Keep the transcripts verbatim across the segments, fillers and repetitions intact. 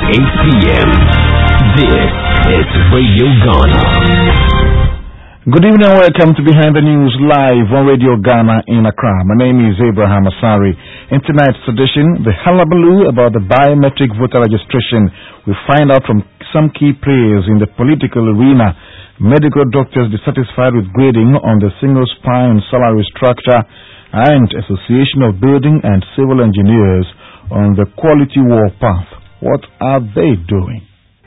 eight p.m. This is Radio Ghana. Good evening and welcome to Behind the News live on Radio Ghana in Accra. My name is Abraham Asari. In tonight's edition, the hullabaloo about the biometric voter registration. We find out from some key players in the political arena. Medical doctors dissatisfied with grading on the single spine salary structure, and Association of Building and Civil Engineers on the quality war path. What are they doing?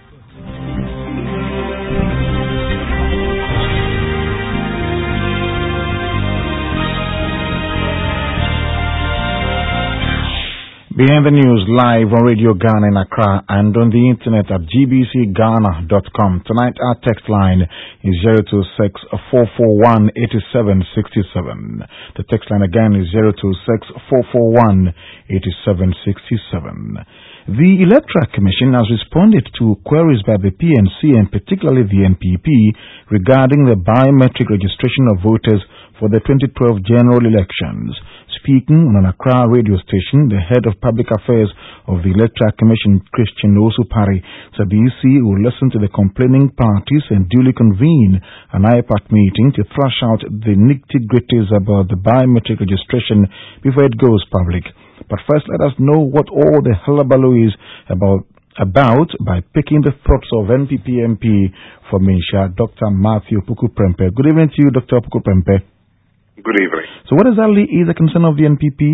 Behind the News live on Radio Ghana in Accra and on the internet at g b c ghana dot com. Tonight our text line is zero two six, four four one, eight seven six seven. The text line again is zero two six, four four one, eight seven six seven. The Electoral Commission has responded to queries by the P N C and particularly the N P P regarding the biometric registration of voters for the twenty twelve general elections. Speaking on an Accra radio station, the head of public affairs of the Electoral Commission, Christian Osupari, said the E C will listen to the complaining parties and duly convene an I P A C meeting to thrash out the nitty-gritties about the biometric registration before it goes public. But first, let us know what all the hullabaloo is about about by picking the thoughts of N P P M P for Minsha, Doctor Matthew Puku Prempeh. Good evening to you, Doctor Puku Prempeh. Good evening. So what exactly is the concern of the N P P?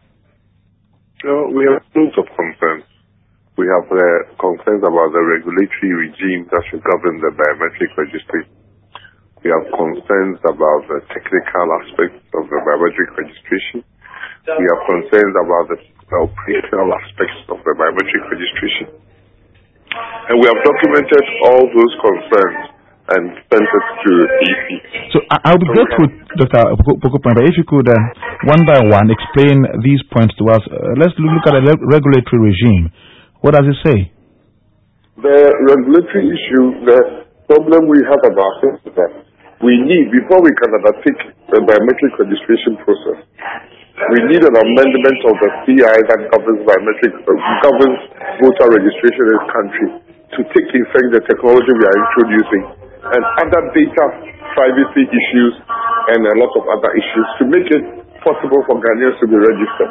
Uh, we have loads of concerns. We have uh, concerns about the regulatory regime that should govern the biometric registry. We have concerns about the technical aspects of the biometric registration. We have concerns about the operational aspects of the biometric registration. And we have documented all those concerns and sent it to E C. So I'll be grateful, Doctor Puku Prempeh, if you could uh, one by one explain these points to us. Uh, let's look at the regulatory regime. What does it say? The regulatory issue, the problem we have about it is that we need, before we can undertake the biometric registration process, we need an amendment of the C I that governs biometric, uh, governs voter registration in this country to take effect the technology we are introducing and other data privacy issues and a lot of other issues to make it possible for Ghanaians to be registered.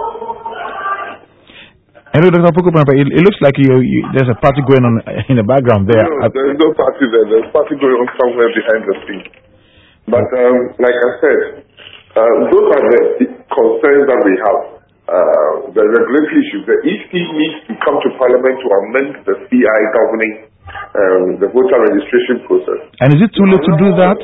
Hello, Doctor Puku Prempeh. It, it looks like you, you, there's a party going on in the background there. No, there's no party there. There's a party going on somewhere behind the scenes. But um, like I said, uh, those are the concerns that we have. Uh, the regulatory issues. The E C needs to come to Parliament to amend the C I governing um, the voter registration process. And is it too late to do that?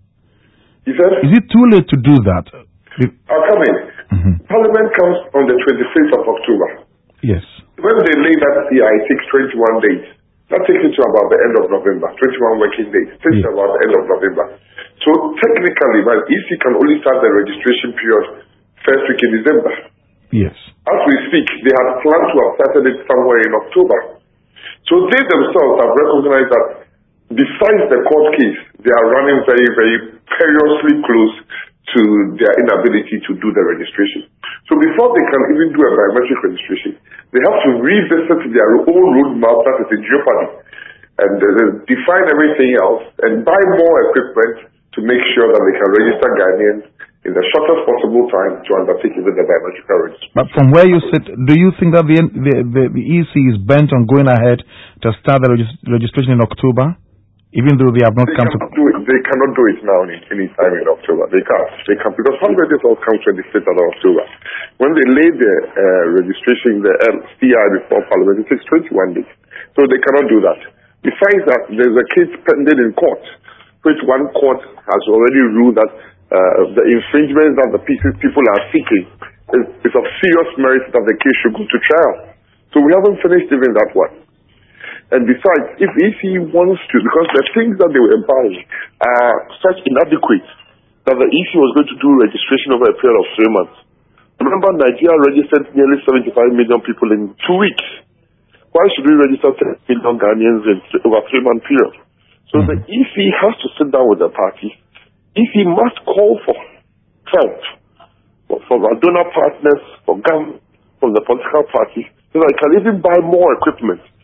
You said? Is it too late to do that? I'll come in. Mm-hmm. Parliament comes on the twenty-fifth of October. Yes. When they lay that C I, it takes twenty-one days. That takes it to about the end of November. twenty-one working days. It takes yeah. about the end of November. So technically, well, E C can only start the registration period first week in December. Yes. As we speak, they had planned to have started it somewhere in October. So they themselves have recognized that besides the court case, they are running very, very perilously close to their inability to do the registration. So before they can even do a biometric registration, they have to revisit their own roadmap that is in jeopardy and uh, define everything else and buy more equipment to make sure that they can register Ghanaians in the shortest possible time to undertake even the biometric registration. But from where you sit, do you think that the, the, the, the E C is bent on going ahead to start the regist registration in October, even though they have not they come to... Do it. They cannot do it now any, any time in October. They can't. They can't because hundred days all comes twenty-fifth of October. When they lay the uh, registration, the uh, C I before Parliament, it takes twenty-one days. So they cannot do that. Besides that, there's a case pending in court, which one court has already ruled that Uh, the infringements that the people are seeking is, is of serious merit that the case should go to trial. So we haven't finished even that one. And besides, if E C wants to, because the things that they were buying are such inadequate that the E C was going to do registration over a period of three months. Remember, Nigeria registered nearly seventy-five million people in two weeks. Why should we register ten million Ghanaians in over a three-month period? So the E C has to sit down with the party. E C must call for help from our donor partners, from government, from the political parties, so that they can even buy more equipment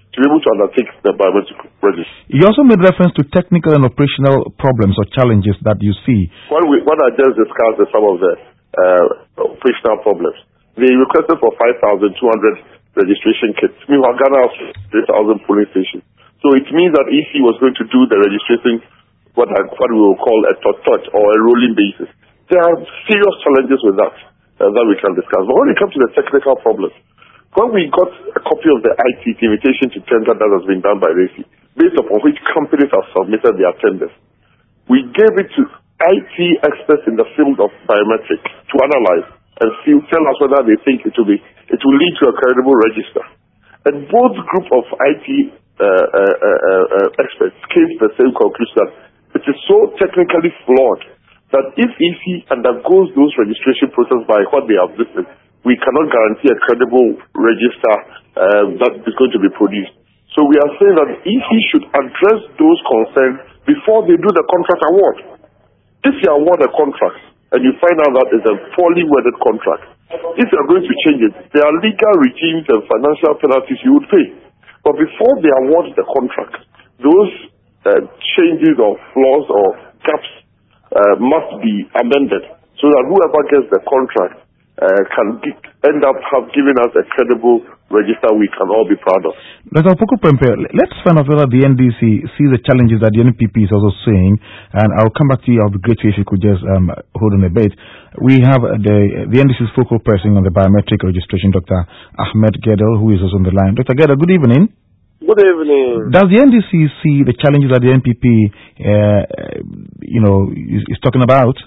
to be able to undertake the biometric registration. You also made reference to technical and operational problems or challenges that you see. When, we, when I just discussed some of the uh, operational problems, they requested for five thousand two hundred registration kits. Meanwhile, Ghana has three thousand polling stations. So it means that E C was going to do the registration, what, I, what we will call a tot-tot or a rolling basis. There are serious challenges with that uh, that we can discuss. But when it comes to the technical problems, when we got a copy of the I T, the invitation to tender that has been done by R A C I, based upon which companies have submitted their tenders, we gave it to I T experts in the field of biometrics to analyze and see, tell us whether they think it will be, it will lead to a credible register. And both group of I T uh, uh, uh, uh, experts came to the same conclusion that it is so technically flawed that if E C undergoes those registration process by what they have listed, we cannot guarantee a credible register uh, that is going to be produced. So we are saying that E C should address those concerns before they do the contract award. If you award a contract and you find out that it's a poorly worded contract, if you are going to change it, there are legal regimes and financial penalties you would pay. But before they award the contract, those uh, changes or flaws or gaps uh, must be amended so that whoever gets the contract Uh, can get, end up have given us a credible register we can all be proud of. Doctor Opoku Prempeh, let's find out whether the N D C sees the challenges that the N P P is also saying, and I'll come back to you. I'll be grateful if you could just um, hold on a bit. We have the the N D C's focal person on the biometric registration, Doctor Ahmed Gedel, who is also on the line. Doctor Gedel, good evening. Good evening. Does the N D C see the challenges that the N P P, uh, you know, is, is talking about?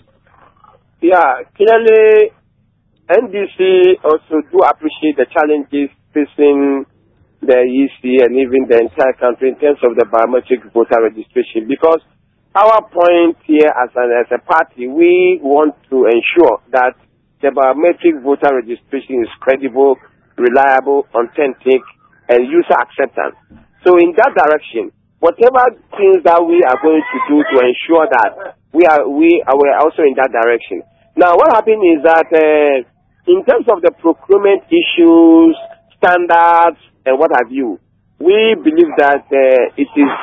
Yeah, clearly, N D C also do appreciate the challenges facing the E C and even the entire country in terms of the biometric voter registration, because our point here as an as a party, we want to ensure that the biometric voter registration is credible, reliable, authentic, and user acceptance. So in that direction, whatever things that we are going to do to ensure that we are we are we're also in that direction. Now, what happened is that uh, in terms of the procurement issues, standards, and what have you, we believe that uh, it is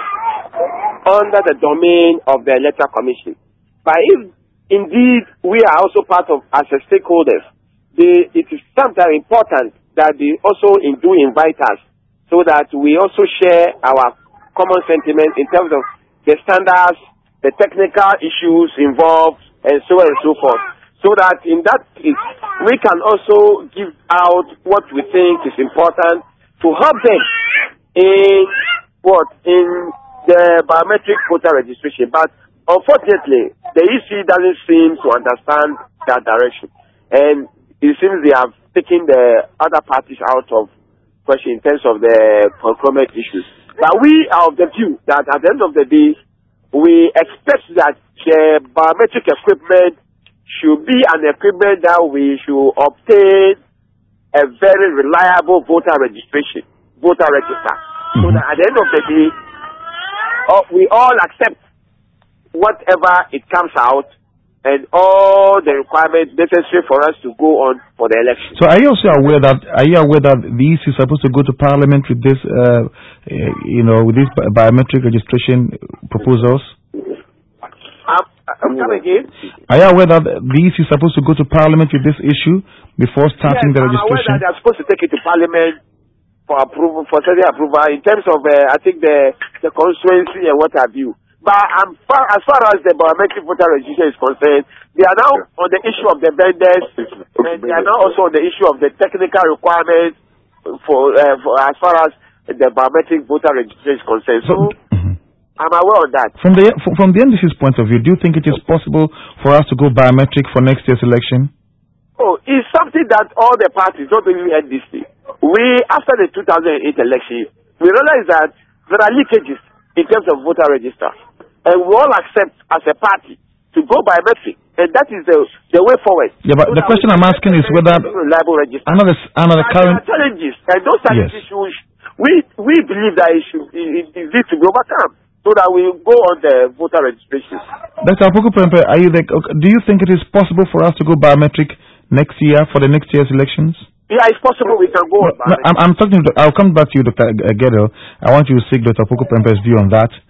under the domain of the Electoral Commission. But if indeed we are also part of, as a stakeholders, they, it is sometimes important that they also in, do invite us so that we also share our common sentiment in terms of the standards, the technical issues involved, and so on and so forth. So that in that case, we can also give out what we think is important to help them in what in the biometric voter registration. But unfortunately, the E C doesn't seem to understand that direction, and it seems they have taken the other parties out of question in terms of the procurement issues. But we are of the view that at the end of the day, we expect that the biometric equipment should be an equipment that we should obtain a very reliable voter registration, voter register. Mm-hmm. So that at the end of the day, uh, we all accept whatever it comes out and all the requirements necessary for us to go on for the election. So are you also aware that, are you aware that the E C is supposed to go to Parliament with this, uh, uh, you know, with these bi- biometric registration proposals? Um, I'm coming again. Are you aware that the E C is supposed to go to Parliament with this issue before starting yes, the I'm registration? aware that they're supposed to take it to Parliament for approval, for certain approval in terms of, uh, I think, the the constituency and what have you. But um, far, as far as the biometric voter registration is concerned, they are now on the issue of the vendors, and they are now also on the issue of the technical requirements for, uh, for as far as the biometric voter registration is concerned. So, mm-hmm. I'm aware of that. From the from the N D C's point of view, do you think it is possible for us to go biometric for next year's election? Oh, it's something that all the parties, not only N D C, we, after the two thousand eight election, we realized that there are leakages in terms of voter register. And we all accept as a party to go biometric. And that is the the way forward. Yeah, but so the question I'm asking is whether reliable register. Another, another current challenges. And those challenges, yes. should, we, we believe that it, should, it, it needs to be overcome so that we go on the voter registration. Doctor Opoku Prempeh, are you the, do you think it is possible for us to go biometric next year for the next year's elections? Yeah, it's possible we can go on. No, I'm, I'm talking. To, I'll come back to you, Doctor Gedo. I want you to seek Doctor Opoku Prempeh's view on that.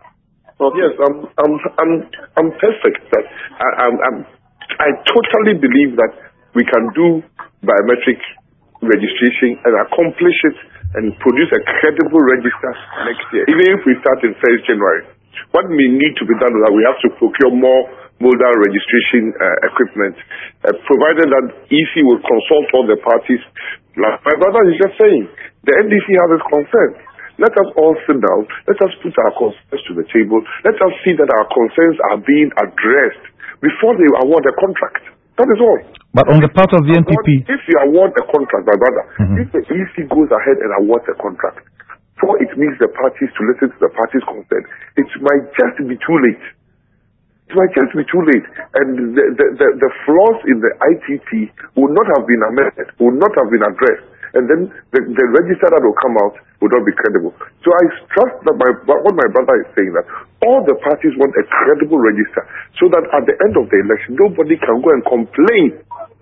Okay. Yes, I'm, I'm, I'm, I'm perfect. That I, I'm, I'm, I totally believe that we can do biometric registration and accomplish it and produce a credible register next year, even if we start in first January. What may need to be done is that we have to procure more modal registration uh, equipment, uh, provided that E C will consult all the parties. Like my brother is just saying, the N D C has its concern. Let us all sit down. Let us put our concerns to the table. Let us see that our concerns are being addressed before they award a contract. That is all. But on the part of the N P P... If you award a contract, my brother, mm-hmm. if the E C goes ahead and awards a contract, for it needs the parties to listen to the parties concerned, it might just be too late. It might just be too late. And the, the, the, the flaws in the I T T would not have been amended, would not have been addressed. And then the, the register that will come out would not be credible. So I trust that my, what my brother is saying, that all the parties want a credible register so that at the end of the election, nobody can go and complain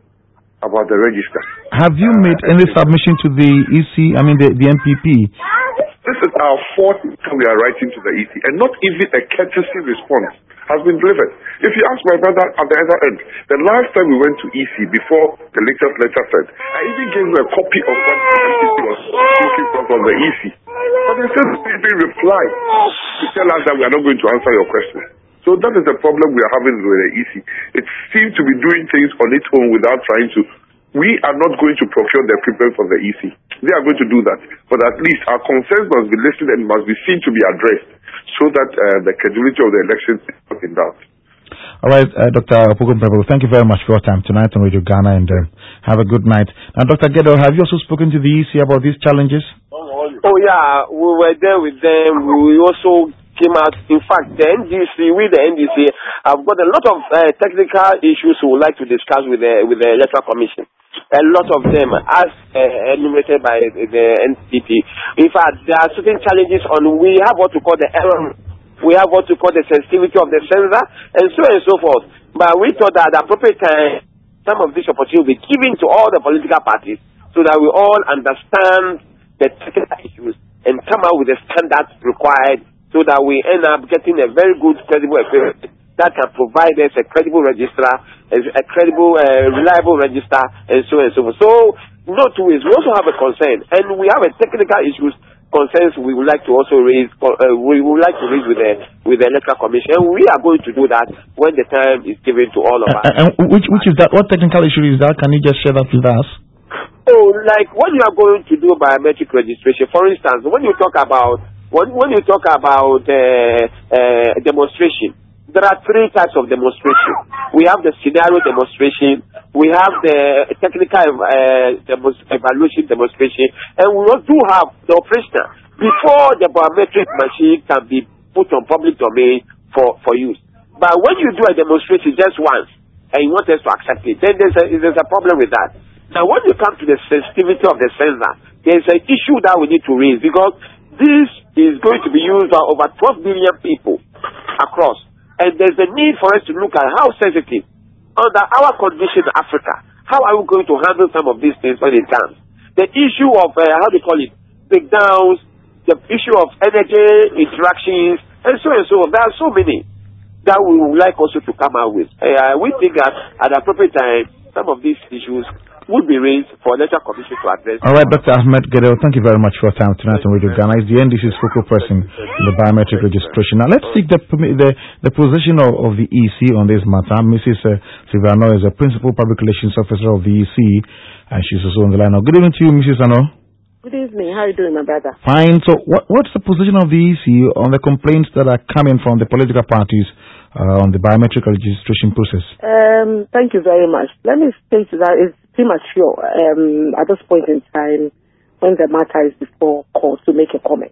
about the register. Have you made uh, any submission to the E C, I mean the, the N P P? This is our fourth time we are writing to the E C, and not even a courtesy response has been delivered. If you ask my brother at the other end, the last time we went to E C before the latest letter said, I even gave him a copy of what the N P P was looking for from the E C. But they still didn't reply to tell us that we are not going to answer your question. So that is the problem we are having with the E C. It seems to be doing things on its own without trying to. We are not going to procure the equipment from the E C. They are going to do that. But at least our concerns must be listened and must be seen to be addressed so that uh, the credibility of the election is not in doubt. All right, uh, Doctor Opoku Prempeh, thank you very much for your time tonight on Radio Ghana, and uh, have a good night. Now, Doctor Gedo, have you also spoken to the E C about these challenges? Oh, yeah, we were there with them. We also came out. In fact, the N D C, with the N D C, have got a lot of uh, technical issues we would like to discuss with the, with the Electoral Commission. A lot of them, as uh, enumerated by the N P P. In fact, there are certain challenges on, we have what we call the error, we have what we call the sensitivity of the sensor, and so on and so forth. But we thought that at the appropriate time, some of this opportunity will be given to all the political parties so that we all understand the technical issues and come out with the standards required so that we end up getting a very good, credible experience that can provide us a credible register, a credible, uh, reliable register, and so on and so forth. So, not two ways. We also have a concern, and we have a technical issues, concerns we would like to also raise, uh, we would like to raise with the, with the Electoral Commission, and we are going to do that when the time is given to all of us. Uh, and which, which is that? What technical issue is that? Can you just share that with us? Oh, like when you are going to do biometric registration, for instance, when you talk about, when, when you talk about uh, uh, demonstration, there are three types of demonstration. We have the scenario demonstration, we have the technical uh, demo evaluation demonstration, and we also do have the operational before the biometric machine can be put on public domain for, for use. But when you do a demonstration just once and you want us to accept it, then there's a, there's a problem with that. Now, when you come to the sensitivity of the sensor, there's an issue that we need to raise because this is going to be used by over twelve billion people across. And there's a need for us to look at how sensitive, under our condition in Africa, how are we going to handle some of these things when it comes? The issue of, uh, how do you call it, breakdowns, the issue of energy interactions, and so on and so on. There are so many that we would like also to come out with. Uh, we think that at the appropriate time, some of these issues would be raised for Electoral Commission to address. All right, Doctor Ahmed Gedo, thank you very much for your time tonight on Radio Ghana. It's the N D C's focal person in the biometric registration. Now, let's seek the the, the position of, of the E C on this matter. Missus Uh, Silvano is a Principal Public Relations Officer of the E C, and she's also on the line now. Good evening to you, Missus Ano. Good evening. How are you doing, my brother? Fine. So, what, what's the position of the E C on the complaints that are coming from the political parties uh, on the biometric registration process? Um, thank you very much. Let me state that it's premature um, at this point in time when the matter is before court to make a comment.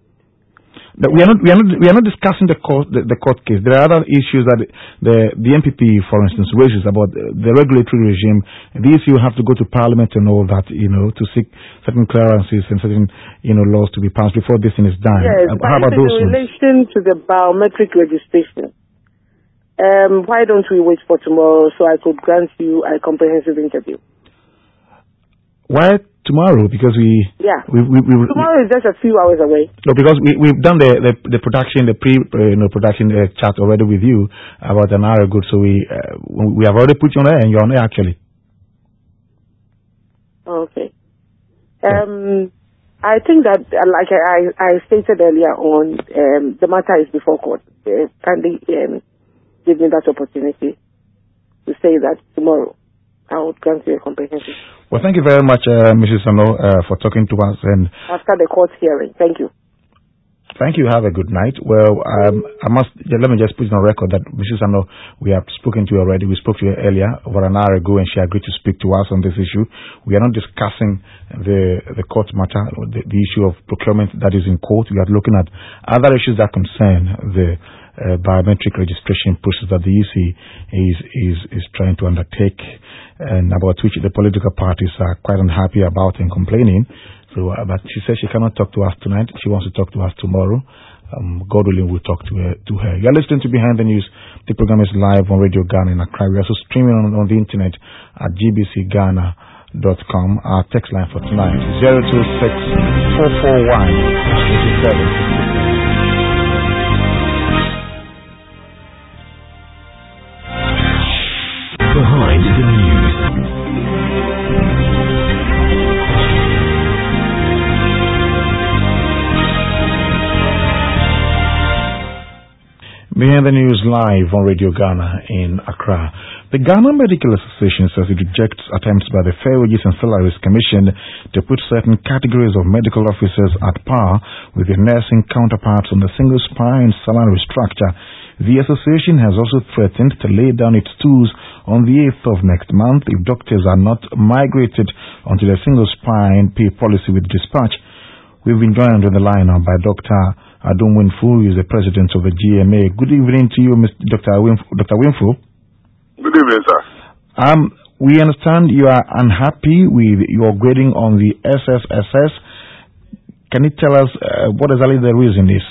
No, we are not. We are not. We are not discussing the court. The, the court case. There are other issues that the the N P P, for instance, raises about the, the regulatory regime. These you have to go to Parliament and all that, you know, to seek certain clearances and certain, you know, laws to be passed before this thing is done. Yes, uh, but how about in those relation ones? to the biometric registration, Um, why don't we wait for tomorrow so I could grant you a comprehensive interview? Why tomorrow? Because we yeah we, we, we tomorrow we, is just a few hours away. No, because we we've done the the, the production, the pre uh, you know production uh, chat already with you about an hour ago. So we uh, we have already put you on air, and you're on air actually. Okay. Um, I think that uh, like I I stated earlier on, um, the matter is before court. Uh, kindly um, give me that opportunity to say that tomorrow I would grant you a comprehensive. Well, thank you very much, uh, Missus Sano, uh, for talking to us. And after the court hearing, thank you. Thank you. Have a good night. Well, um, I must let me just put it on record that Missus Sano, we have spoken to you already. We spoke to her earlier, over an hour ago, and she agreed to speak to us on this issue. We are not discussing the the court matter, the, the issue of procurement that is in court. We are looking at other issues that concern the uh, biometric registration process that the E C is is is trying to undertake, and about which the political parties are quite unhappy about and complaining. So, uh, but she says she cannot talk to us tonight. She wants to talk to us tomorrow. Um, God willing, we'll talk to her. To her. You're listening to Behind the News. The program is live on Radio Ghana in Accra. We're also streaming on, on the internet at g b c ghana dot com. Our text line for tonight is zero two six, four four one, eight seven six six. Behind the News. Behind the News live on Radio Ghana in Accra. The Ghana Medical Association says it rejects attempts by the Fair Wages and Salaries Commission to put certain categories of medical officers at par with their nursing counterparts on the single spine salary structure. The association has also threatened to lay down its tools on the eighth of next month if doctors are not migrated onto the single spine pay policy with dispatch. We've been joined on the line now by Doctor Adom Winfo, who is the president of the G M A. Good evening to you, Mister Doctor Winfo. Doctor Winfo. Good evening, sir. Um, we understand you are unhappy with your grading on the S S S S. Can you tell us uh, what exactly the reason is?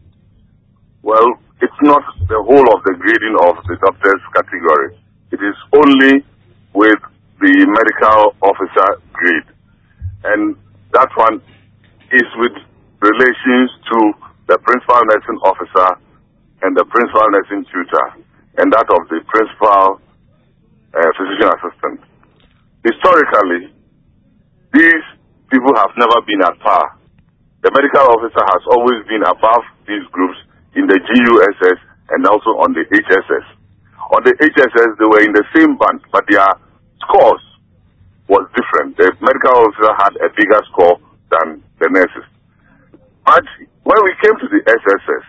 Well, it's not the whole of the grading of the doctor's category. It is only with the medical officer grade. And that one is with relations to the principal nursing officer and the principal nursing tutor, and that of the principal uh, physician assistant. Historically, these people have never been at par. The medical officer has always been above these groups in the G U S S and also on the H S S. On the H S S, they were in the same band, but their scores was different. The medical officer had a bigger score than the nurses. But when we came to the S S S,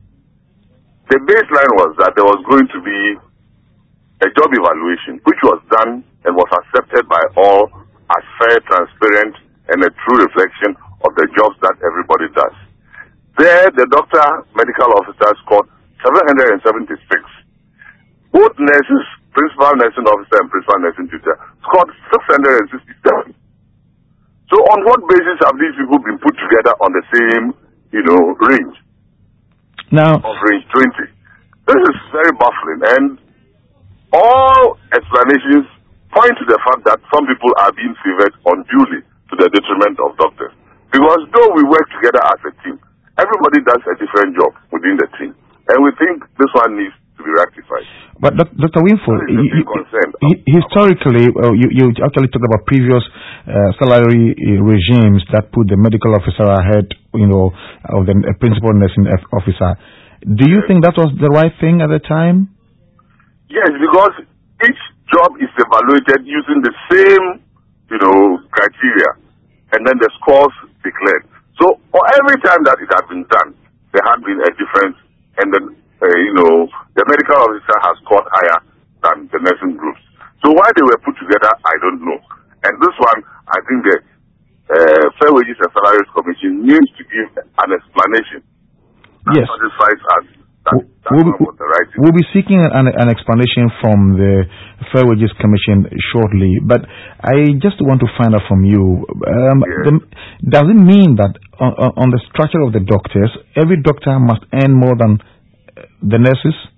the baseline was that there was going to be a job evaluation, which was done and was accepted by all as fair, transparent, and a true reflection of the jobs that everybody does. There, the doctor medical officer scored seven hundred seventy-six. Both nurses, principal nursing officer and principal nursing tutor, scored six hundred sixty-seven. So on what basis have these people been put together on the same, you know, range? Now, of range twenty. This is very baffling, and all explanations point to the fact that some people are being favored unduly to the detriment of doctors. Because though we work together as a team, everybody does a different job within the team. And we think this one needs to be rectified. But Doctor Winfo, you, you, historically, well, you, you actually talked about previous uh, salary uh, regimes that put the medical officer ahead, you know, of the uh, principal nursing officer. Do you yes. think that was the right thing at the time? Yes, because each job is evaluated using the same, you know, criteria, and then the scores declared. So for every time that it had been done, there had been a difference, and then uh, you know, the medical officer has scored higher than the nursing groups. So why they were put together, I don't know. And this one, I think the uh, Fair Wages and Salaries Commission needs to give an explanation. Yes. Satisfies us. That, we'll, be, the right we'll be seeking an, an explanation from the Fair Wages Commission shortly, but I just want to find out from you, um, yes. the, does it mean that on, on the structure of the doctors, every doctor must earn more than the nurses?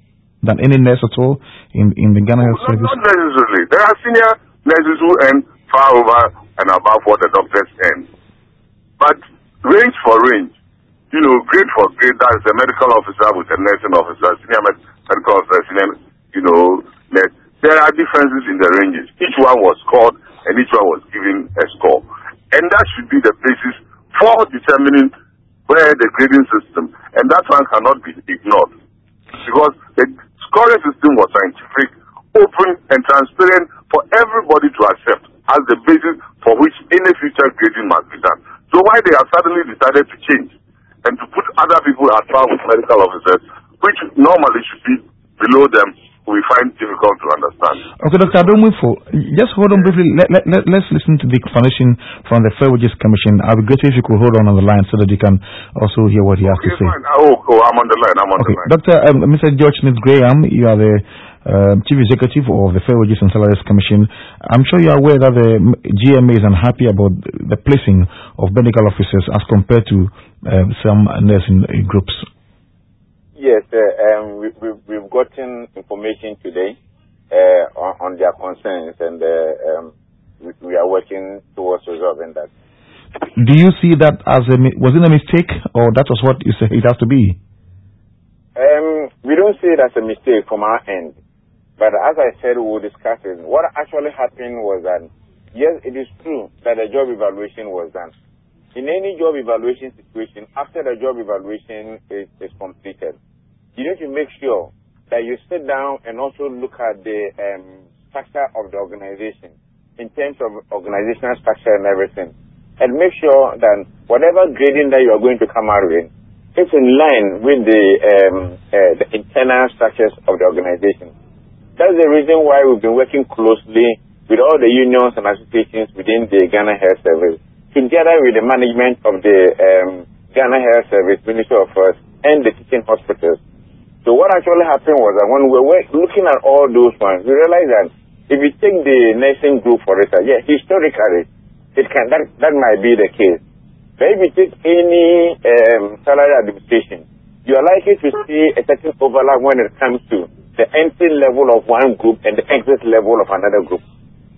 than any nurse at all in, in the Ghana Health Service? Not necessarily. There are senior nurses who earn far over and above what the doctors earn. But range for range, you know, grade for grade, that's a medical officer with a nursing officer, senior med- medical officer, senior, you know, nurse. There are differences in the ranges. Each one was scored and each one was given a score. And that should be the basis for determining where the grading system, and that one cannot be ignored. Because the scoring system was scientific, open and transparent for everybody to accept as the basis for which any future grading must be done. So why they have suddenly decided to change and to put other people at par with medical officers, which normally should be below them, we find difficult to understand. Okay, Doctor Adomwifo, just hold on briefly. Let, let, let, let's listen to the explanation from the Fair Wages Commission. I would be grateful if you could hold on on the line so that you can also hear what he has okay, to say. Fine. Oh, oh, I'm on the line. I'm on okay. the line. Doctor Um, Mister George Smith Graham, you are the uh, Chief Executive of the Fair Wages and Salaries Commission. I'm sure you are aware that the G M A is unhappy about the placing of medical officers as compared to uh, some nursing groups. Yes, uh, um, we, we, we've gotten information today uh, on, on their concerns, and uh, um, we, we are working towards resolving that. Do you see that as a was it a mistake, or that was what you say it has to be? Um, we don't see it as a mistake from our end, but as I said, we will discuss it. What actually happened was that yes, it is true that a job evaluation was done. In any job evaluation situation, after the job evaluation is, is completed, you need to make sure that you sit down and also look at the um, structure of the organization in terms of organizational structure and everything, and make sure that whatever grading that you are going to come out with is in line with the, um, uh, the internal structures of the organization. That's the reason why we've been working closely with all the unions and associations within the Ghana Health Service, together with the management of the um, Ghana Health Service, Ministry of Health, and the teaching hospitals. So what actually happened was that when we were looking at all those ones, we realized that if you take the nursing group for it, yeah, historically, it can that, that might be the case. But if you take any um, salary administration, you are likely to see a certain overlap when it comes to the entry level of one group and the exit level of another group.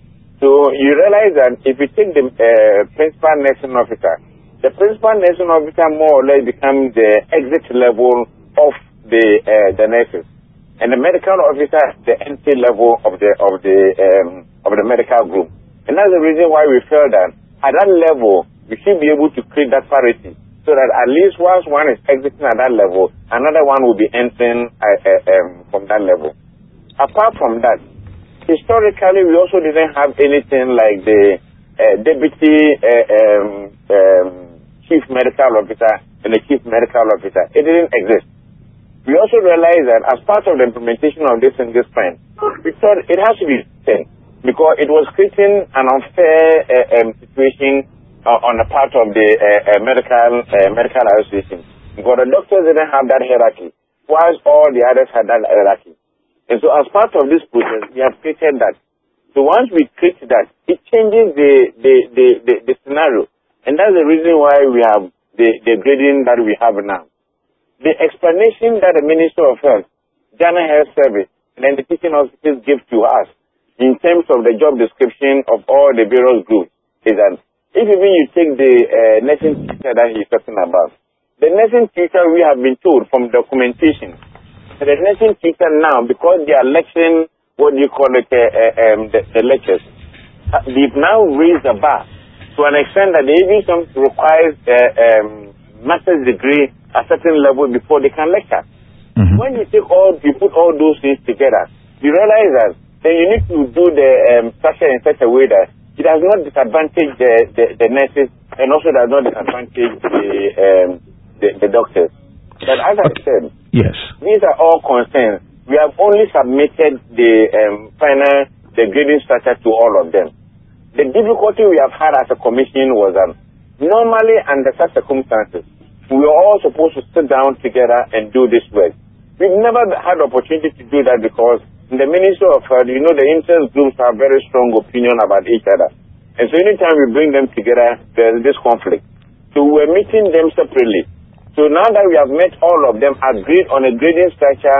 So you realize that if you take the uh, principal nursing officer, the principal nursing officer more or less becomes the exit level of the uh, the nurses, and the medical officer the entry level of the of the um, of the medical group. And that's the reason why we felt that at that level we should be able to create that parity, so that at least once one is exiting at that level, another one will be entering uh, uh, um, from that level. Apart from that, historically, we also didn't have anything like the uh, deputy uh, um, um, chief medical officer and the chief medical officer. It didn't exist. We also realized that as part of the implementation of this in this plan, we thought it has to be done because it was creating an unfair uh, um, situation uh, on the part of the uh, uh, medical uh, medical association. Because the doctors didn't have that hierarchy, whilst all the others had that hierarchy. And so as part of this process, we have created that. So once we create that, it changes the, the, the, the, the scenario. And that's the reason why we have the, the grading that we have now. The explanation that the Minister of Health, Ghana Health Service, and then the teaching officers give to us in terms of the job description of all the various groups is that if even you take the uh, nursing teacher that he's talking about, the nursing teacher we have been told from documentation, the nursing teacher now, because they are lecturing, what do you call it, uh, uh, um, the, the lectures, uh, they've now raised the bar to an extent that they even some requires uh, um, master's degree at a certain level before they can lecture. Mm-hmm. When you take all, you put all those things together, you realize that then you need to do the um, structure in such a way that it does not disadvantage the, the, the nurses and also does not disadvantage the, um, the, the doctors. But as I said, yes, these are all concerns. We have only submitted the um, final, the grading structure to all of them. The difficulty we have had as a commission was that normally under such circumstances, we are all supposed to sit down together and do this work. We've never had the opportunity to do that because in the Ministry of Health, you know, the interest groups have very strong opinion about each other. And so anytime we bring them together, there's this conflict. So we're meeting them separately. So now that we have met all of them, agreed on a grading structure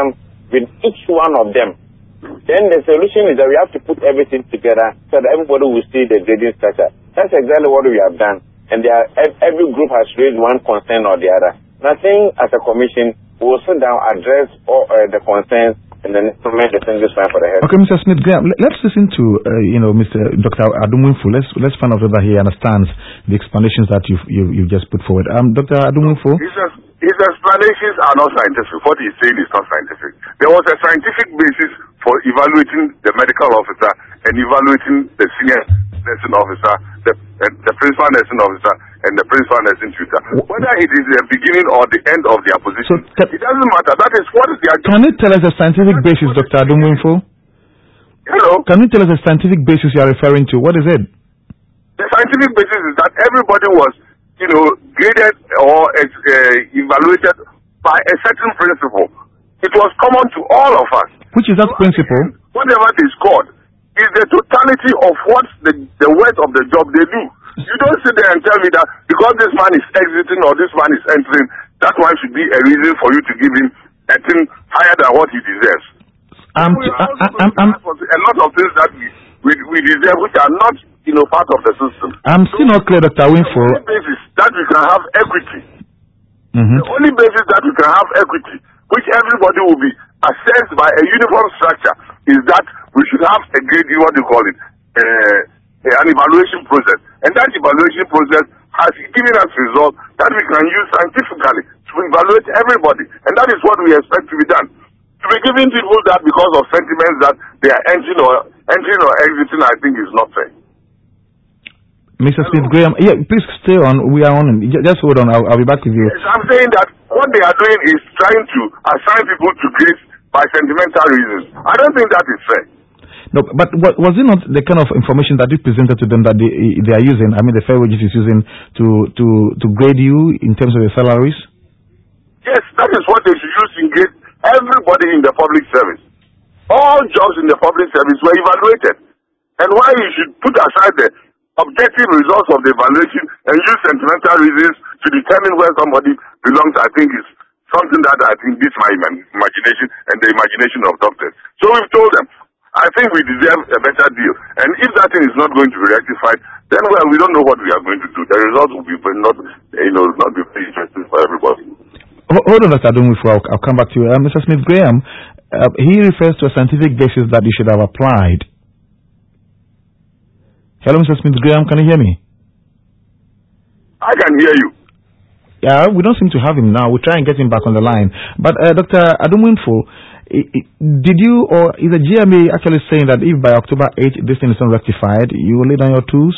with each one of them. Then the solution is that we have to put everything together so that everybody will see the grading structure. That's exactly what we have done. And there are, every group has raised one concern or the other. And I think as a commission, we will sit down, address all uh, the concerns, and then implement the things plan for the health. Okay, Mister Smith-Graham, let's listen to, uh, you know, Mister Doctor Adum-Winfo. Let's, let's find out whether he understands the explanations that you've, you, you've just put forward. Um, Doctor Adum-Winfo? His, his explanations are not scientific. What he's saying is not scientific. There was a scientific basis for evaluating the medical officer and evaluating the senior nursing officer, the, uh, the principal nursing officer, and the principal nursing tutor. Whether it is the beginning or the end of their position, so it doesn't matter. That is what they are doing. Can you tell us the scientific basis, Doctor Adum-Winfo? Hello? Can you tell us the scientific basis you are referring to? What is it? The scientific basis is that everybody was, you know, graded or uh, evaluated by a certain principle. It was common to all of us. Which is that so, principle? Whatever it is called, is the totality of what the, the worth of the job they do. You don't sit there and tell me that because this man is exiting or this man is entering, that one should be a reason for you to give him a thing higher than what he deserves. Um, we I, I, I'm, I'm, a lot of things that we, we, we deserve which are not, you know, part of the system. I'm so still not clear, Doctor Winfo. The only basis that we can have equity, mm-hmm. the only basis that we can have equity, which everybody will be assessed by a uniform structure, is that we should have a grade, what do you call it, uh, an evaluation process. And that evaluation process has given us results that we can use scientifically to evaluate everybody. And that is what we expect to be done. To be giving people that because of sentiments that they are entering or entering or exiting, I think is not fair. Mister Smith-Graham, yeah, please stay on. We are on. Just hold on. I'll, I'll be back with you. Yes, I'm saying that what they are doing is trying to assign people to grades by sentimental reasons. I don't think that is fair. No, but what, was it not the kind of information that you presented to them that they, they are using? I mean, the Fair Wages is using to, to, to grade you in terms of your salaries? Yes, that is what they should use to grade everybody in the public service. All jobs in the public service were evaluated. And why you should put aside the objective results of the evaluation and use sentimental reasons to determine where somebody belongs, I think is something that I think beats my imagination and the imagination of doctors. So we've told them, I think we deserve a better deal. And if that thing is not going to be rectified, then, well, we don't know what we are going to do. The results will be not, you know, not be very interesting for everybody. Hold on, Doctor Adum-Winfo. I'll, I'll come back to you. Uh, Mister Smith-Graham, uh, he refers to a scientific basis that you should have applied. Hello, Mister Smith-Graham, can you hear me? I can hear you. Yeah, we don't seem to have him now. We'll try and get him back on the line. But uh, Doctor Adum-Winfo, did you or is the G M A actually saying that if by October eighth this thing is not rectified, you will lay down your tools?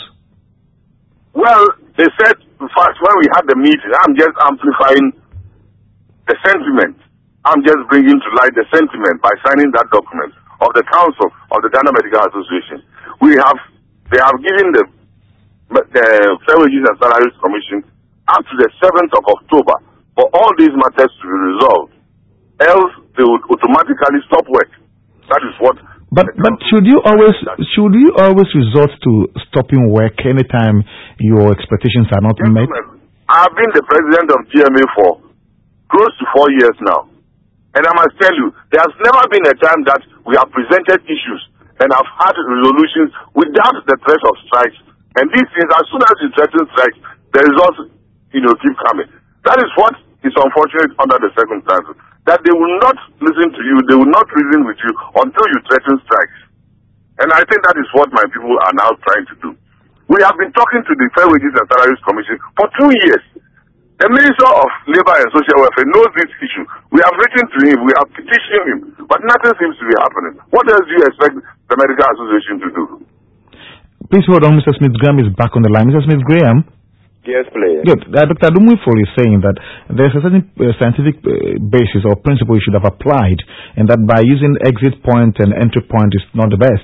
Well, they said, in fact, when we had the meeting, I'm just amplifying the sentiment. I'm just bringing to light the sentiment by signing that document of the Council of the Ghana Medical Association. We have, they have given the, the Fair Wages and Salaries Commission up to the seventh of October for all these matters to be resolved. Else, they would automatically stop work. That is what. But but should you always should you always resort to stopping work anytime your expectations are not Gentlemen, met? I have been the president of G M A for close to four years now, and I must tell you, there has never been a time that we have presented issues and have had resolutions without the threat of strikes. And these things, as soon as you threaten strikes, the results, you know, keep coming. That is what is unfortunate under the circumstances. That they will not listen to you, they will not reason with you until you threaten strikes. And I think that is what my people are now trying to do. We have been talking to the Fair Wages and Salaries Commission for two years. The Minister of Labour and Social Welfare knows this issue. We have written to him, we have petitioned him, but nothing seems to be happening. What else do you expect the Medical Association to do? Please hold on, Mister Smith-Graham is back on the line. Mister Smith-Graham? Yes, please. Good. Uh, Doctor Adum-Winfo is saying that there's a certain uh, scientific uh, basis or principle you should have applied, and that by using exit point and entry point is not the best.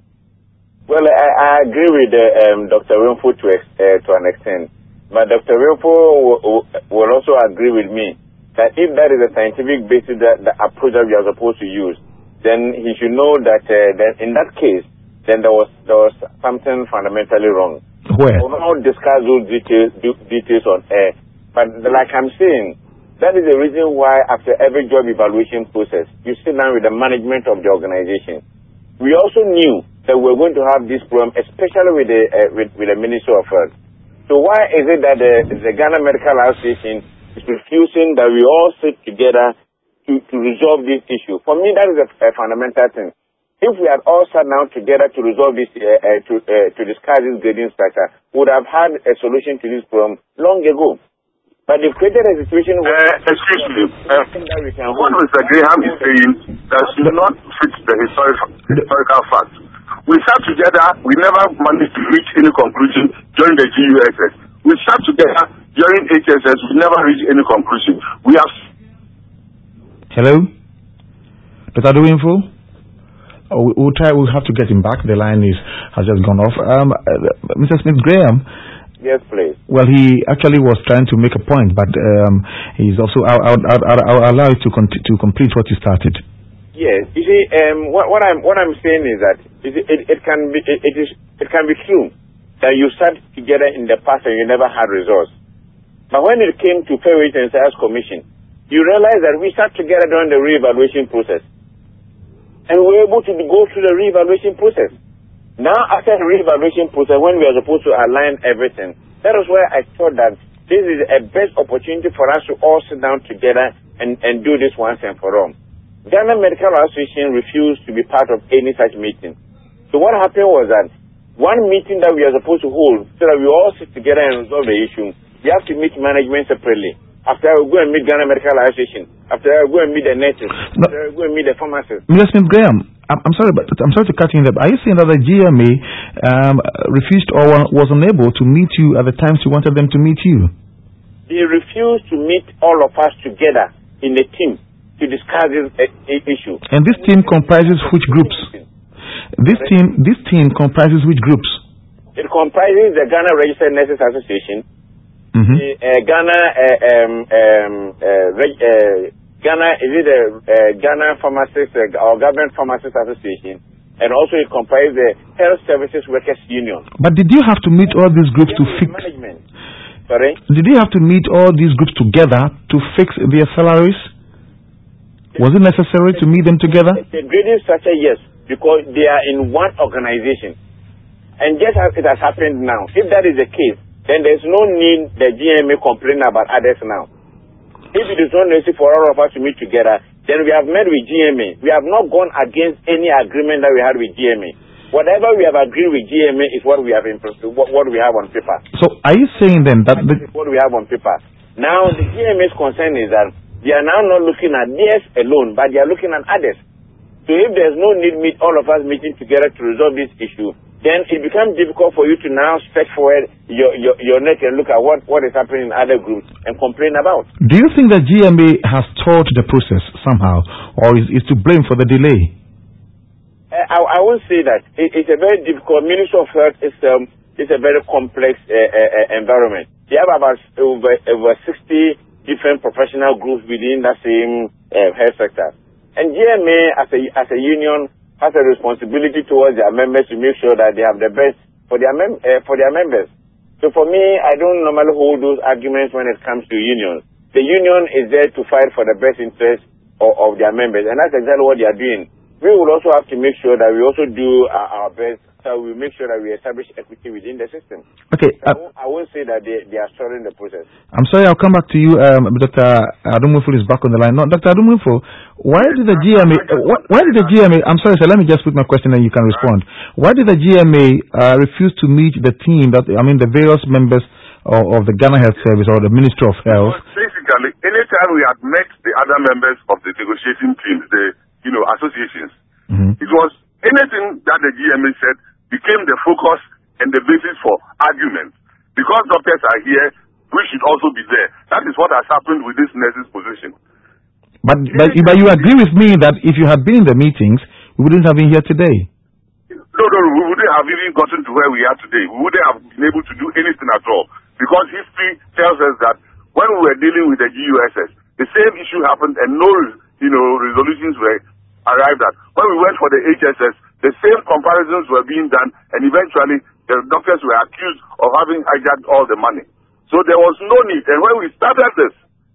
Well, I, I agree with uh, um, Doctor Winfo to, uh, to an extent. But Doctor Winfo will, will also agree with me that if that is a scientific basis, that the approach that we are supposed to use, then he should know that uh, then in that case, then there was there was something fundamentally wrong. Where? We will not discuss those details, details on air. But like I'm saying, That is the reason why after every job evaluation process, you sit down with the management of the organization. We also knew that we were going to have this problem, especially with the, uh, with, with the Ministry of Health. So why is it that the, the Ghana Medical Association is refusing that we all sit together to, to resolve this issue? For me, that is a, a fundamental thing. If we had all sat down together to resolve this, uh, uh, to, uh, to discuss this grading structure, we would have had a solution to this problem long ago. But they've created a situation where... Uh, excuse me. Uh, what Mister Graham is saying does not fit the historical, historical facts. We sat together, we never managed to reach any conclusion during the G U S S. We sat together during H S S, we never reached any conclusion. We have... Hello? Doctor Aduinfo? Oh, we'll try, we'll have to get him back. The line is has just gone off. Um, uh, Mister Smith-Graham? Yes, please. Well, he actually was trying to make a point, but um, he's also... I'll, I'll, I'll, I'll allow you to, con- to complete what you started. Yes, you see, um, what, what I'm what I'm saying is that it, it, it can be it, it is it can be true that you sat together in the past and you never had results. But when it came to Fair Wage and Sales Commission, you realize that we sat together during the re-evaluation process, and we were able to go through the re-evaluation process. Now, after the re-evaluation process, when we are supposed to align everything, that is where I thought that this is a best opportunity for us to all sit down together and, and do this once and for all. Ghana Medical Association refused to be part of any such meeting. So what happened was that one meeting that we are supposed to hold so that we all sit together and resolve the issue, we have to meet management separately. After I will go and meet Ghana Medical Association. After I will go and meet the nurses. No. After I will go and meet the pharmacists. Mister Smith-Graham, I'm, I'm sorry, but I'm sorry to cut you in there. Are you saying that the G M A um, refused or was unable to meet you at the times you wanted them to meet you? They refused to meet all of us together in a team to discuss this uh, issue. And this team comprises which groups? This team, this team comprises which groups? It comprises the Ghana Registered Nurses Association, mm-hmm. the uh, Ghana, uh, um, um, uh, reg- uh, Ghana, is it the uh, Ghana Pharmacists uh, or Government Pharmacists Association, and also it comprises the Health Services Workers Union. But did you have to meet all these groups to fix? Management. Sorry? Did you have to meet all these groups together to fix their salaries? Was it necessary to meet them together? The grading structure, yes, because they are in one organization. And just as it has happened now, if that is the case, then there's no need the G M A complain about others now. If it is not necessary for all of us to meet together, then we have met with G M A. We have not gone against any agreement that we had with G M A. Whatever we have agreed with G M A is what we have in, what, what we have on paper. So are you saying then that the... what we have on paper? Now the G M A's concern is that they are now not looking at theirs alone, but they are looking at others. So if there's no need meet all of us meeting together to resolve this issue, then it becomes difficult for you to now stretch forward your, your, your neck and look at what, what is happening in other groups and complain about. Do you think that G M A has stalled the process somehow, or is, is to blame for the delay? Uh, I, I won't say that. It, it's a very difficult. Ministry of Health is um, it's a very complex uh, uh, environment. They have about over, over sixty different professional groups within that same uh, health sector. And G M A, as a, as a union, has a responsibility towards their members to make sure that they have the best for their, mem- uh, for their members. So for me, I don't normally hold those arguments when it comes to unions. The union is there to fight for the best interest of, of their members, and that's exactly what they are doing. We will also have to make sure that we also do our, our best, so we make sure that we establish equity within the system. Okay. Uh, I, won't, I won't say that they, they are stalling the process. I'm sorry, I'll come back to you. Um, Doctor Adumunfo is back on the line. No, Doctor Adumunfo, why did the G M A, why, why did the G M A, I'm sorry, sir, let me just put my question and you can respond. Why did the G M A uh, refuse to meet the team, that I mean the various members of, of the Ghana Health Service or the Ministry of Health? Basically, anytime we had met the other members of the negotiating teams, the, you know, associations, mm-hmm. it was anything that the G M A said became the focus and the basis for arguments. Because doctors are here, we should also be there. That is what has happened with this nurse's position. But, but, but you agree with me that if you had been in the meetings, we wouldn't have been here today? No, no, we wouldn't have even gotten to where we are today. We wouldn't have been able to do anything at all. Because history tells us that when we were dealing with the G U S S, the same issue happened and no, you know, resolutions were arrived at. When we went for the H S S, the same comparisons were being done, and eventually the doctors were accused of having hijacked all the money. So there was no need. And when we started this,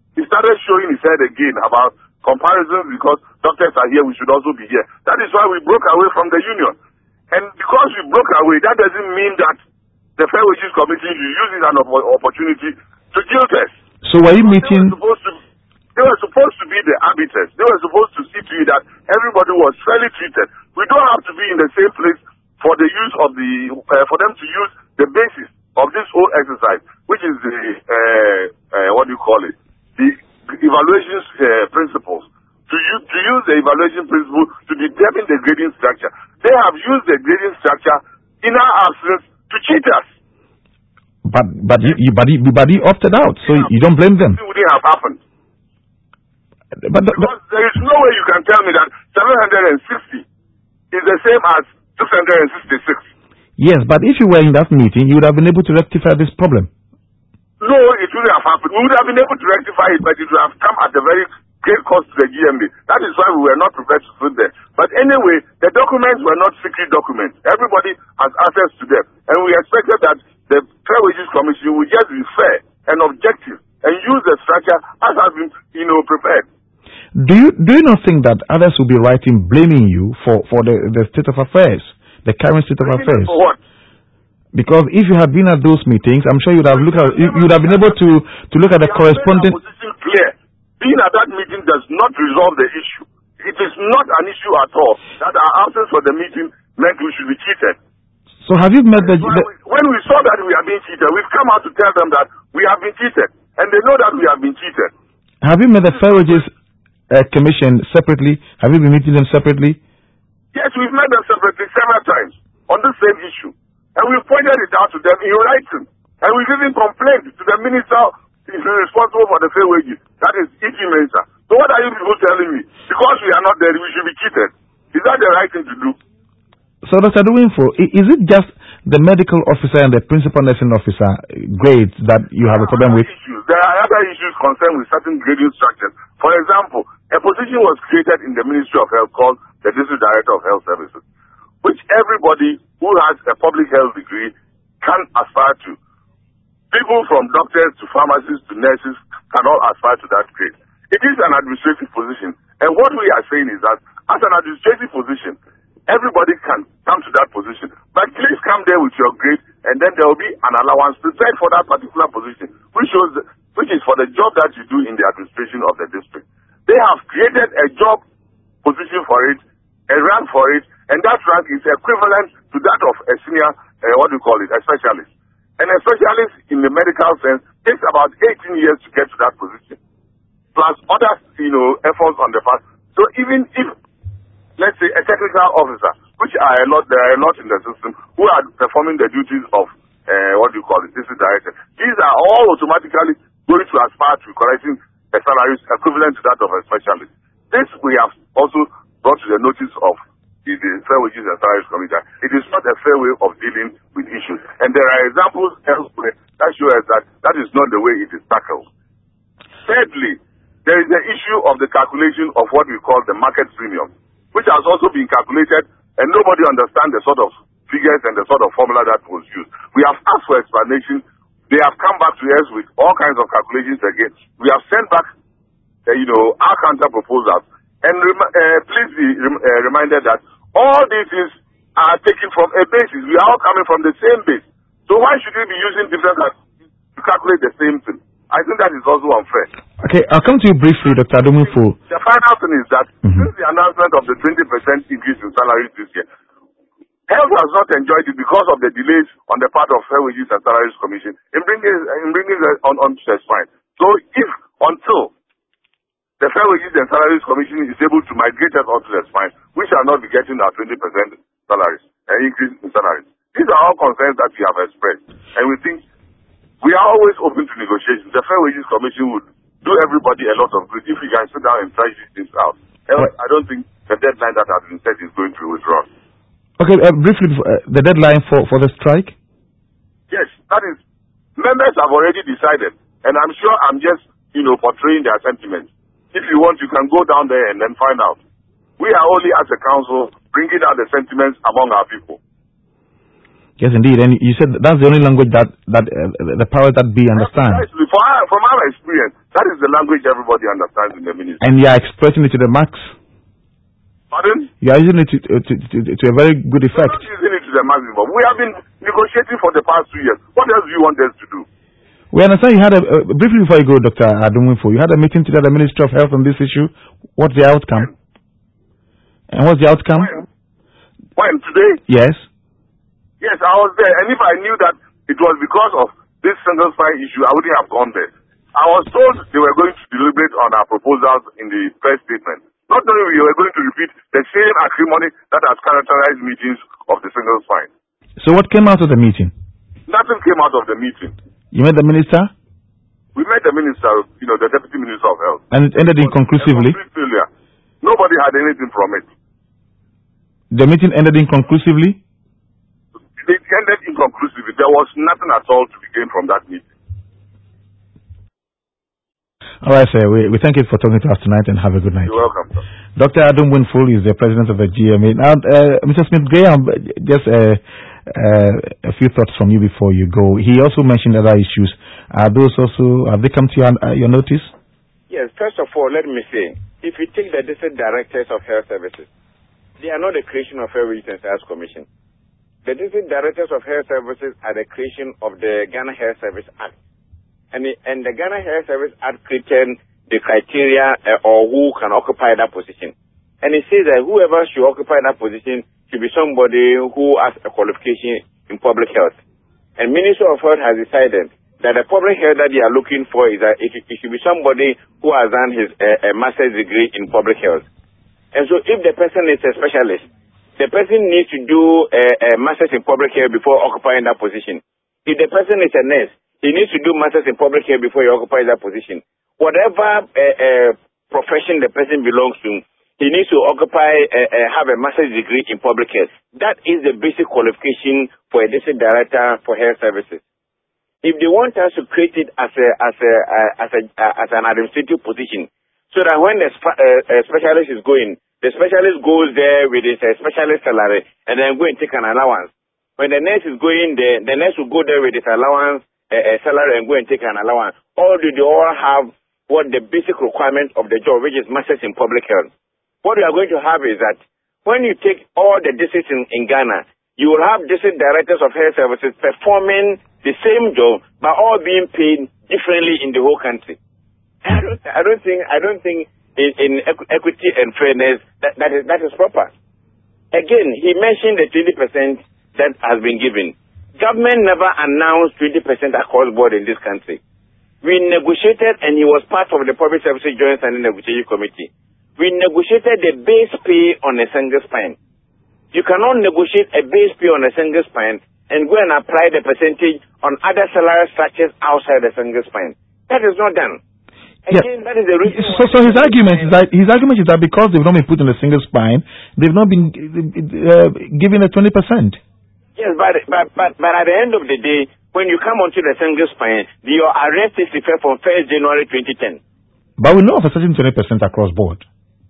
he started showing his head again about comparisons because doctors are here, we should also be here. That is why we broke away from the union. And because we broke away, that doesn't mean that the Fair Wages Commission should use it as an opportunity to guilt us. So were you meeting... They were, supposed to, they were supposed to be the arbiters. They were supposed to see to it that everybody was fairly treated. We don't have to be in the same place for the use of the, uh, for them to use the basis of this whole exercise, which is the, uh, uh, what do you call it, the evaluation uh, principles. To use, to use the evaluation principle to determine the grading structure. They have used the grading structure in our absence to cheat us. But but you, you but you, but you opted out, so yeah. You don't blame them. It wouldn't have happened. But the, because there is no way you can tell me that seven hundred sixty is the same as six hundred sixty-six. Yes, but if you were in that meeting, you would have been able to rectify this problem. No, it wouldn't have happened. We would have been able to rectify it, but it would have come at a very great cost to the G M A. That is why we were not prepared to sit there. But anyway, the documents were not secret documents. Everybody has access to them. And we expected that the Fair Wages Commission would just be fair and objective and use the structure as has been, you know, prepared. Do you do you not think that others will be writing blaming you for, for the, the state of affairs, the current state of affairs? For what? Because if you had been at those meetings, I'm sure you'd have looked at you, you would have been able to, to look at the corresponding. Position clear. Being at that meeting does not resolve the issue. It is not an issue at all that our absence for the meeting meant we should be cheated. So have you met the, the... When we saw that we are being cheated, we've come out to tell them that we have been cheated. And they know that we have been cheated. Have you met the Fair Wages uh, Commission separately? Have you been meeting them separately? Yes, we've met them separately several times on the same issue. And we've pointed it out to them in writing. And we've even complained to the minister who is responsible for the fair wages. That is E T Mensah. So what are you people telling me? Because we are not there, we should be cheated. Is that the right thing to do? So, Doctor Aduwinfo, is it just the medical officer and the principal nursing officer grades that you have a problem with? Issues. There are other issues concerned with certain grading structures. For example, a position was created in the Ministry of Health called the District Director of Health Services, which everybody who has a public health degree can aspire to. People from doctors to pharmacists to nurses can all aspire to that grade. It is an administrative position. And what we are saying is that as an administrative position, everybody can come to that position. But please come there with your grade, and then there will be an allowance prepared for that particular position, which shows, which is for the job that you do in the administration of the district. They have created a job position for it, a rank for it, and that rank is equivalent to that of a senior, uh, what do you call it, a specialist. And a specialist in the medical sense takes about eighteen years to get to that position, plus other, you know, efforts on the part. So even if, let's say, a technical officer, which are a lot, there are a lot in the system, who are performing the duties of, uh, what do you call it, district director, these are all automatically going to aspire to collecting a salary equivalent to that of a specialist. This we have also brought to the notice of the, the Fair Wages and Salaries Committee. It is not a fair way of dealing with issues. And there are examples elsewhere that show us that that is not the way it is tackled. Thirdly, there is the issue of the calculation of what we call the market premium, which has also been calculated, and nobody understands the sort of figures and the sort of formula that was used. We have asked for explanation. They have come back to us with all kinds of calculations again. We have sent back, uh, you know, our counter proposals. And rem- uh, please be rem- uh, reminded that all these things are taken from a basis. We are all coming from the same base. So why should we be using different calculations to calculate the same thing? I think that is also unfair. Okay, I'll come to you briefly, Doctor Aduwinfo. The final thing is that mm-hmm. since the announcement of the twenty percent increase in salaries this year, health has not enjoyed it because of the delays on the part of Fair Wages and Salaries Commission in bringing, in bringing it on, on to the spine. So if, until the Fair Wages and Salaries Commission is able to migrate us onto the spine, we shall not be getting our twenty percent salaries, an increase in salaries. These are all concerns that we have expressed. And we think we are always open to negotiations. The Fair Wages Commission would do everybody a lot of good if we can sit down and try these things out. Else, I don't think the deadline that has been set is going to be withdrawn. Okay, uh, briefly, uh, the deadline for, for the strike? Yes, that is, members have already decided. And I'm sure I'm just, you know, portraying their sentiments. If you want, you can go down there and then find out. We are only, as a council, bringing out the sentiments among our people. Yes, indeed. And you said that's the only language that, that uh, the powers that be understand. Precisely. For our, from our experience, that is the language everybody understands in the ministry. And you are expressing it to the max. Pardon? You are using it to, to, to, to a very good effect. We're not using it to the maximum. We have been negotiating for the past two years. What else do you want us to do? We understand you had a, uh, briefly before you go, Doctor Adum-Winful, you had a meeting today at the Ministry of Health on this issue. What's the outcome? When? And what's the outcome? When? When? Today? Yes. Yes, I was there. And if I knew that it was because of this single spine issue, I wouldn't have gone there. I was told they were going to deliberate on our proposals in the press statement. Not only we were going to repeat the same acrimony that has characterized meetings of the single spine. So what came out of the meeting? Nothing came out of the meeting. You met the minister? We met the minister, you know, the deputy minister of health. And it ended inconclusively? Failure. Nobody had anything from it. The meeting ended inconclusively? It ended inconclusively. There was nothing at all to be gained from that meeting. All right, sir. We, we thank you for talking to us tonight and have a good night. You're welcome, sir. Doctor Adum-Winful is the president of the G M A. Now, uh, Mister Smith-Graham, just uh, uh, a few thoughts from you before you go. He also mentioned other issues. Are those also, have they come to your, uh, your notice? Yes, first of all, let me say, if you take the district directors of health services, they are not the creation of Health Region and Science Commission. The district directors of health services are the creation of the Ghana Health Service Act. And the, and the Ghana Health Service Act created the criteria uh, or who can occupy that position. And it says that whoever should occupy that position should be somebody who has a qualification in public health. And Ministry of Health has decided that the public health that they are looking for is that it, it should be somebody who has done his uh, a master's degree in public health. And so if the person is a specialist, the person needs to do a, a master's in public health before occupying that position. If the person is a nurse, he needs to do master's in public health before he occupies that position. Whatever uh, uh, profession the person belongs to, he needs to occupy, uh, uh, have a master's degree in public health. That is the basic qualification for a district director for health services. If they want us to create it as a as a uh, as a uh, as an administrative position, so that when the sp- uh, uh, specialist is going, the specialist goes there with his uh, specialist salary and then go and take an allowance. When the nurse is going there, the nurse will go there with his allowance, uh, uh, salary, and go and take an allowance. All do they all have what the basic requirement of the job, which is masters in public health. What we are going to have is that when you take all the districts in, in Ghana, you will have district directors of health services performing the same job, but all being paid differently in the whole country. I don't, I don't think, I don't think in, in equity and fairness that, that is that is proper. Again, he mentioned the twenty percent that has been given. Government never announced twenty percent across board in this country. We negotiated, and he was part of the Public Services Joint Standing Negotiation Committee. We negotiated the base pay on a single spine. You cannot negotiate a base pay on a single spine and go and apply the percentage on other salary structures outside the single spine. That is not done. Again, yeah. That is the reason. So, so his argument is that his argument is that because they've not been put on a single spine, they've not been uh, given a twenty percent. Yes, but, but but but at the end of the day, when you come onto the single spine, your arrest is effect from first January twenty ten. But we know of a certain twenty percent across board.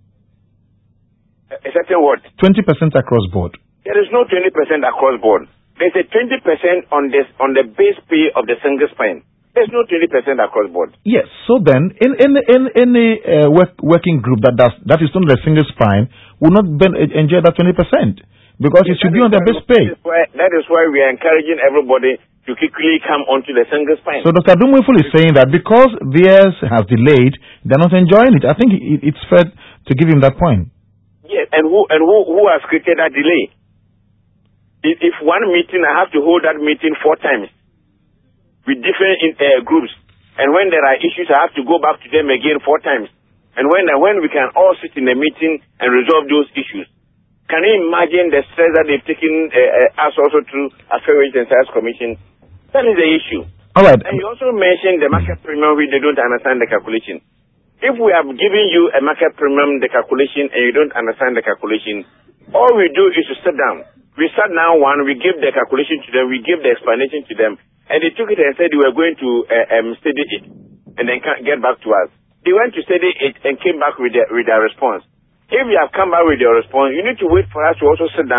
A certain what? twenty percent across board. There is no twenty percent across board. There's a twenty percent on this on the base pay of the single spine. There's no twenty percent across board. Yes. So then, in in in any uh, work, working group that does that is on the single spine will not ben, enjoy that twenty percent. Because yes, it should be on their base pay. That is, why, that is why we are encouraging everybody to quickly come onto the single spine. So Doctor Adum-Winful is saying that because theirs has delayed, they're not enjoying it. I think it, it's fair to give him that point. Yes, and who and who, who has created that delay? If, if one meeting, I have to hold that meeting four times with different uh, groups, and when there are issues, I have to go back to them again four times. And when uh, when we can all sit in a meeting and resolve those issues. Can you imagine the stress that they've taken uh, uh, us also through a Fair Wage and Sales Commission? That is the issue. All right. And you also mentioned the market premium, which they don't understand the calculation. If we have given you a market premium, the calculation, and you don't understand the calculation, all we do is to sit down. We sat down one, we give the calculation to them, we give the explanation to them, and they took it and said they were going to uh, um, study it and then get back to us. They went to study it and came back with their, with their response. If you have come back with your response, you need to wait for us to also sit down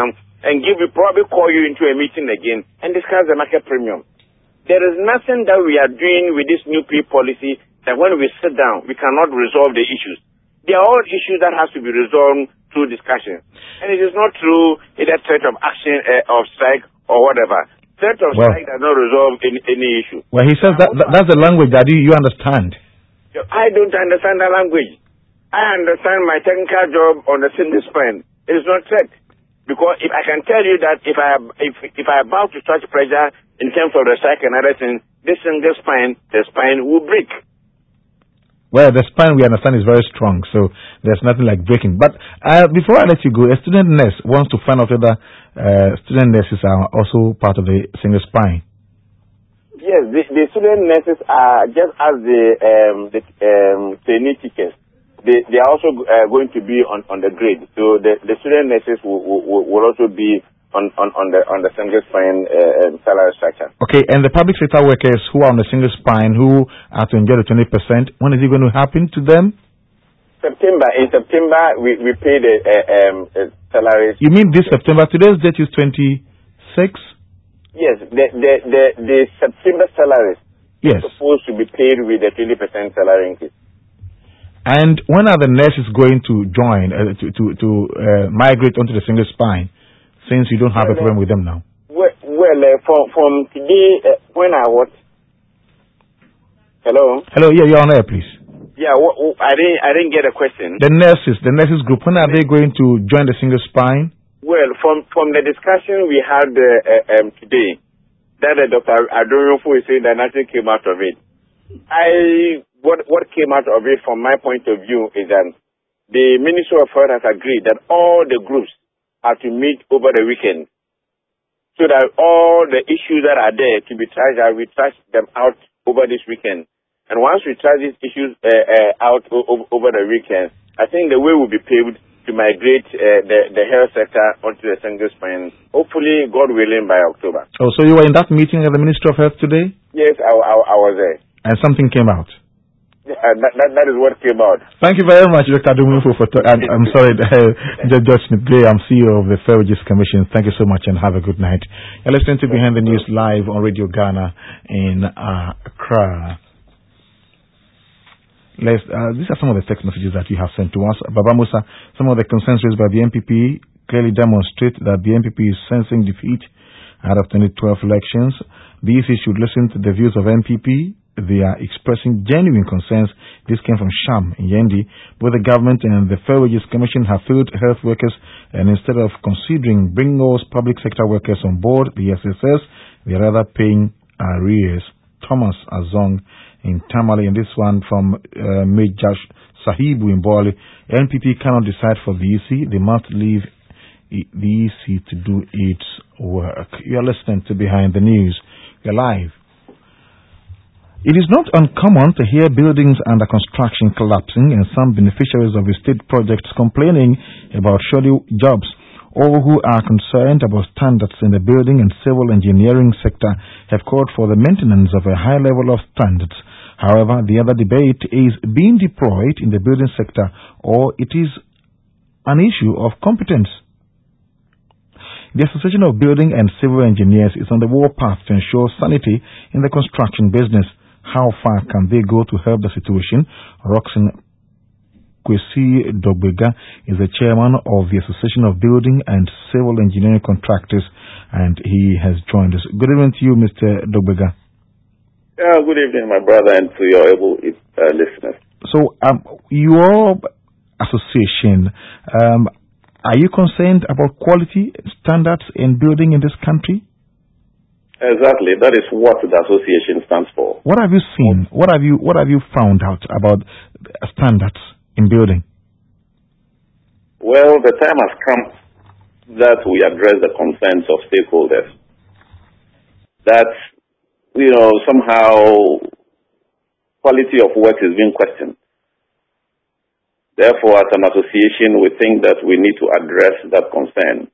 and give you, probably call you into a meeting again and discuss the market premium. There is nothing that we are doing with this new pay policy that when we sit down, we cannot resolve the issues. They are all issues that have to be resolved through discussion. And it is not true either threat of action, uh, of strike, or whatever. Threat of well, strike does not resolve any, any issue. Well, he says that, that that's the language that you, you understand. I don't understand that language. I understand my technical job on the single spine. It is not threat. Because if I can tell you that if I if if I about to touch pressure in terms of the strike and other things, this single spine, the spine will break. Well, the spine we understand is very strong, so there's nothing like breaking. But uh, before I let you go, a student nurse wants to find out whether uh, student nurses are also part of the single spine. Yes, the, the student nurses are just as the um, the um, trainee teachers. They they are also uh, going to be on, on the grade. So the, the student nurses will, will, will also be on, on, on the on the single spine uh, salary structure. Okay, and the public sector workers who are on the single spine who are to enjoy the twenty percent, when is it going to happen to them? September. In September, we, we pay the uh, um, uh, salaries. You mean this September? Today's date is twenty-six? Yes, the, the, the, the September salaries yes. are supposed to be paid with a twenty percent salary increase. And when are the nurses going to join, uh, to to, to uh, migrate onto the single spine, since you don't have well, a problem with them now? Well, well uh, from, from today, uh, when I what? Hello? Hello, yeah, you're on air, please. Yeah, w- w- I didn't I didn't get a question. The nurses, the nurses group, when are they going to join the single spine? Well, from, from the discussion we had uh, uh, um, today, that uh, Doctor Adonyofu is saying that nothing came out of it. I... What what came out of it, from my point of view, is that the Ministry of Health has agreed that all the groups are to meet over the weekend, so that all the issues that are there to be trashed, we trash them out over this weekend. And once we trash these issues uh, uh, out o- over the weekend, I think the way will be paved to migrate uh, the the health sector onto the single spine. Hopefully, God willing, by October. Oh, so you were in that meeting at the Ministry of Health today? Yes, I, I, I was there. And something came out. Yeah, that, that, that is what came out. Thank you very much, Doctor Adonyofu. For t- I'm, I'm sorry, uh, Judge Smith Gray. I'm C E O of the Fair Wages Commission. Thank you so much and have a good night. You're listening to Behind the News live on Radio Ghana in uh, Accra. Let's, uh, these are some of the text messages that you have sent to us. Baba Musa, some of the concerns raised by the N P P clearly demonstrate that the N P P is sensing defeat ahead of twenty twelve elections. The E C should listen to the views of N P P. They are expressing genuine concerns. This came from Sham in Yendi. Both the government and the Fair Wages Commission have failed health workers, and instead of considering bringing those public sector workers on board the S S S, they are rather paying arrears. Thomas Azong in Tamale, and this one from uh, Major Sahibu in Bali. N P P cannot decide for the E C. They must leave the E C to do its work. You are listening to Behind the News. You're live. It is not uncommon to hear buildings under construction collapsing and some beneficiaries of the state projects complaining about shoddy jobs. All who are concerned about standards in the building and civil engineering sector have called for the maintenance of a high level of standards. However, the other debate is being deployed in the building sector, or it is an issue of competence. The Association of Building and Civil Engineers is on the warpath to ensure sanity in the construction business. How far can they go to help the situation? Roxanne Kwesi Dogbega is the chairman of the Association of Building and Civil Engineering Contractors, and he has joined us. Good evening to you, Mister Dogbega. Yeah, good evening, my brother, and to your able uh, listeners. So, um, your association, um, are you concerned about quality standards in building in this country? Exactly. That is what the association stands for. What have you seen? What have you What have you found out about standards in building? Well, the time has come that we address the concerns of stakeholders. That, you know, somehow quality of work is being questioned. Therefore, as an association, we think that we need to address that concern.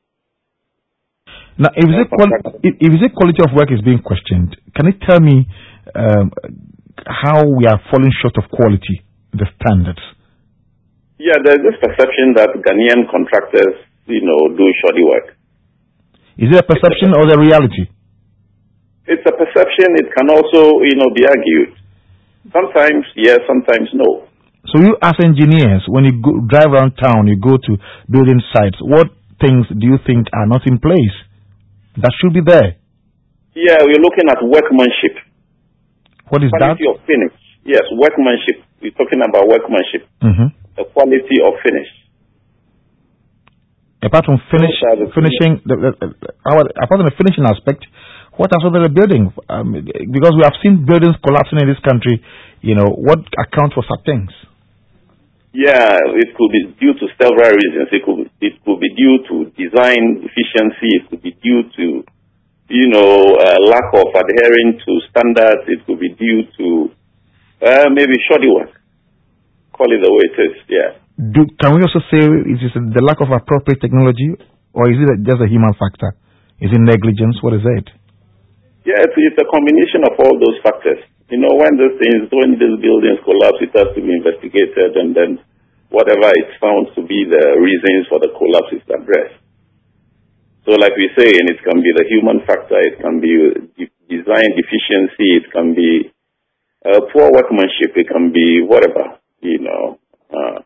Now, if the quali- if, if the quality of work is being questioned, can you tell me um, how we are falling short of quality, the standards? Yeah, there's this perception that Ghanaian contractors, you know, do shoddy work. Is it a perception or the reality? It's a perception. It can also, you know, be argued. Sometimes yes, sometimes no. So you as engineers, when you go, drive around town, you go to building sites, what things do you think are not in place that should be there? Yeah, we're looking at workmanship. What is quality that? of finish. Yes, workmanship. We're talking about workmanship. Mm-hmm. The quality of finish. Apart from finish, finishing, the, the, the, our, apart from the finishing aspect, what else other building? Um, because we have seen buildings collapsing in this country. You know, what accounts for such things? Yeah, it could be due to several reasons. It could it could be due to design deficiency. It could be due to, you know, uh, lack of adhering to standards. It could be due to uh, maybe shoddy work. Call it the way it is. Yeah. Do, can we also say it is the lack of appropriate technology, or is it just a human factor? Is it negligence? What is it? Yeah, it's, it's a combination of all those factors. You know, when these things, when these buildings collapse, it has to be investigated, and then whatever is found to be the reasons for the collapse is addressed. So like we say, and it can be the human factor, it can be design deficiency, it can be uh, poor workmanship, it can be whatever, you know. Uh,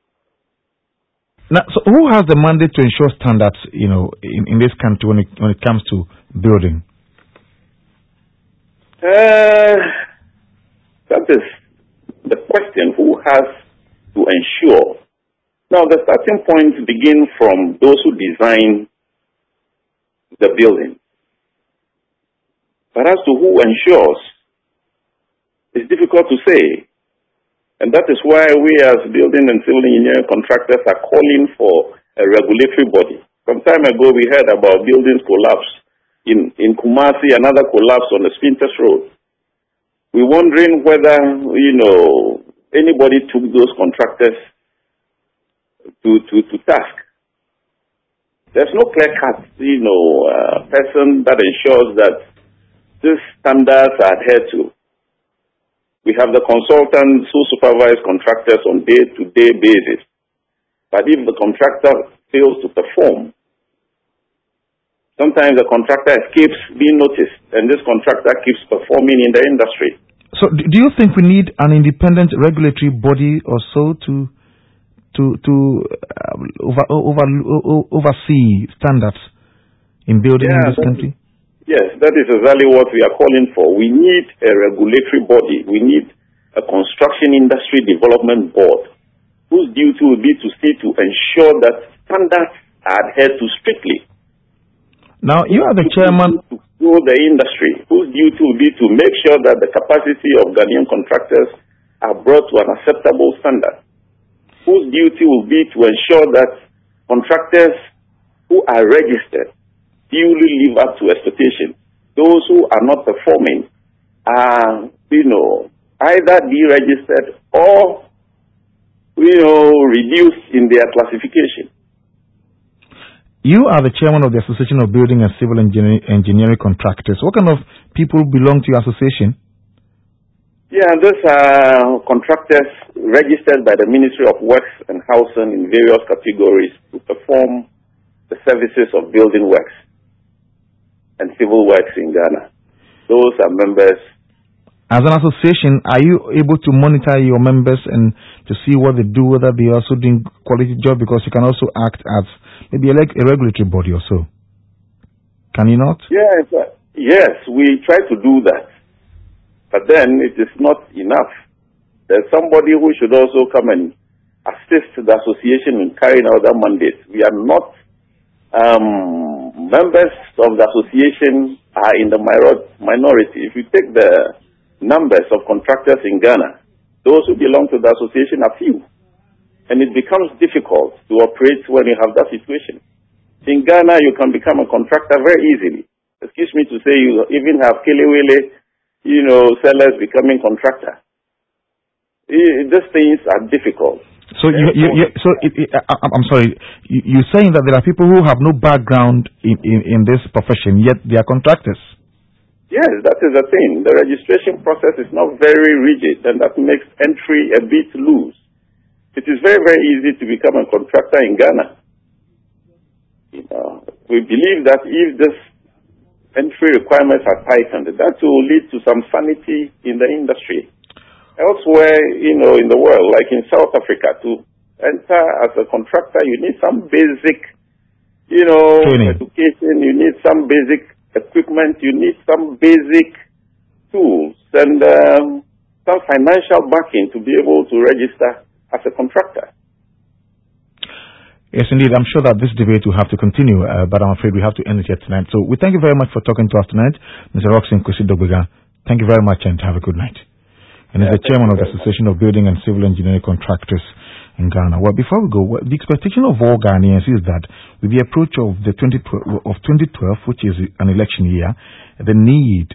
now, so who has the mandate to ensure standards, you know, in, in this country when it, when it comes to building? Uh, that is the question, who has to ensure? Now, the starting point begins from those who design the building. But as to who ensures, it's difficult to say. And that is why we as building and civil engineering contractors are calling for a regulatory body. Some time ago, we heard about buildings collapse in, in Kumasi, another collapse on the Spintex Road. We're wondering whether, you know, anybody took those contractors to, to, to task. There's no clear-cut, you know, uh, person that ensures that these standards are adhered to. We have the consultants who supervise contractors on day-to-day basis. But if the contractor fails to perform, sometimes the contractor escapes being noticed, and this contractor keeps performing in the industry. So, do you think we need an independent regulatory body or so to to to uh, over, over, over, oversee standards in building yeah, in this country? Yes, that is exactly what we are calling for. We need a regulatory body. We need a construction industry development board whose duty will be to see to ensure that standards are adhered to strictly. Now, you are the chairman to grow the industry, whose duty will be to make sure that the capacity of Ghanaian contractors are brought to an acceptable standard, whose duty will be to ensure that contractors who are registered duly live up to expectation. Those who are not performing are, you know, either deregistered or, you know, reduced in their classification. You are the chairman of the Association of Building and Civil Engineering, Engineering Contractors. What kind of people belong to your association? Yeah, those are contractors registered by the Ministry of Works and Housing in various categories to perform the services of building works and civil works in Ghana. Those are members. As an association, are you able to monitor your members and to see what they do, whether they are also doing quality job? Because you can also act as maybe a, like a regulatory body or so. Can you not? Yes, uh, yes, we try to do that. But then it is not enough. There's somebody who should also come and assist the association in carrying out that mandate. We are not, um, members of the association are in the minority. If you take the numbers of contractors in Ghana, those who belong to the association are few. And it becomes difficult to operate when you have that situation. In Ghana, you can become a contractor very easily. Excuse me to say, you even have Kelewele, you know, sellers becoming contractor. These things are difficult. So, you, you, you, so it, it, I, I'm sorry, you, you're saying that there are people who have no background in, in, in this profession, yet they are contractors. Yes, that is the thing. The registration process is not very rigid, and that makes entry a bit loose. It is very, very easy to become a contractor in Ghana. You know, we believe that if this entry requirements are tightened, that will lead to some sanity in the industry. Elsewhere, you know, in the world, like in South Africa, to enter as a contractor, you need some basic, you know, Training. education, you need some basic equipment, you need some basic tools, and um, some financial backing to be able to register as a contractor. Yes, indeed. I'm sure that this debate will have to continue, uh, but I'm afraid we have to end it here tonight. So we thank you very much for talking to us tonight, Mister Roxin Kwesi-Dogbegan. Thank you very much and have a good night. And Yeah, as the chairman of the Association of Building and Civil Engineering Contractors in Ghana. Well, before we go, well, the expectation of all Ghanaians is that with the approach of the twenty twelve, of twenty twelve, which is an election year, the need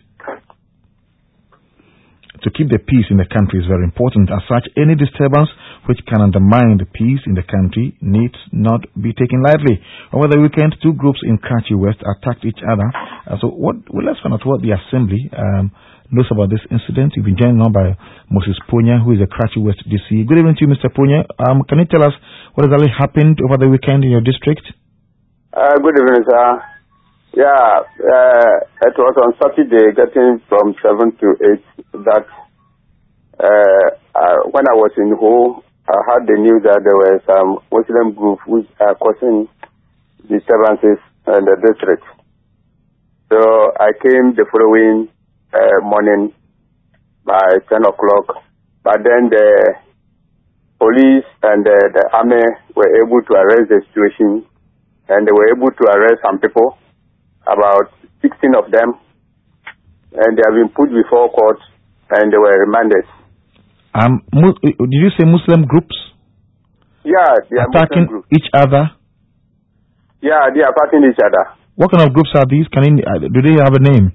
to keep the peace in the country is very important. As such, any disturbance which can undermine the peace in the country needs not be taken lightly. Over the weekend, two groups in Karachi West attacked each other. Uh, so what, well, let's find out what the Assembly um, knows about this incident. You've been joined now by Moses Punya, who is a Karachi West D C. Good evening to you, Mister Punya. Um, can you tell us what exactly happened over the weekend in your district? Uh, good evening, sir. Yeah, uh, it was on Saturday, getting from seven to eight, that uh, uh, when I was in Ho, I heard the news that there were some Muslim groups which are causing disturbances in the district. So I came the following uh, morning by ten o'clock, but then the police and the, the army were able to arrest the situation, and they were able to arrest some people, about sixteen of them, and they have been put before court and they were remanded. Um, mu- did you say Muslim groups? Yeah, they are attacking Muslim groups. each other? Yeah, they are fighting each other. What kind of groups are these? Can you, uh, do they have a name?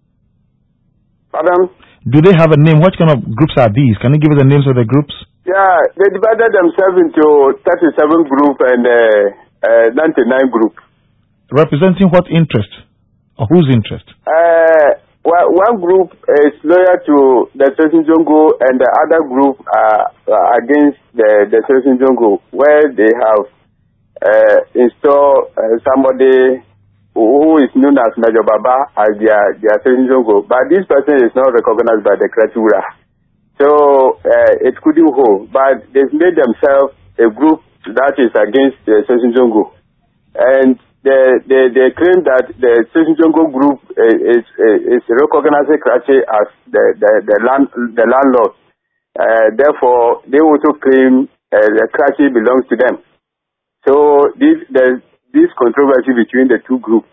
Pardon? Do they have a name? What kind of groups are these? Can you give us the names of the groups? Yeah, they divided themselves into thirty-seven group and uh, uh, ninety-nine group. Representing what interest? Or whose interest? Uh, well, one group is loyal to the Session Jongo and the other group are uh, against the, the Session Jongo, where they have uh, installed uh, somebody who is known as Major Baba as their, their Session Jongo. But this person is not recognized by the Kratura. So uh, it couldn't hold. But they've made themselves a group that is against the Session Jongo. And They, they, they claim that the Session Jongo group is, is, is recognizing Karachi as the, the, the, land, the landlord. Uh, therefore, they also claim uh, that Karachi belongs to them. So this, there's this controversy between the two groups.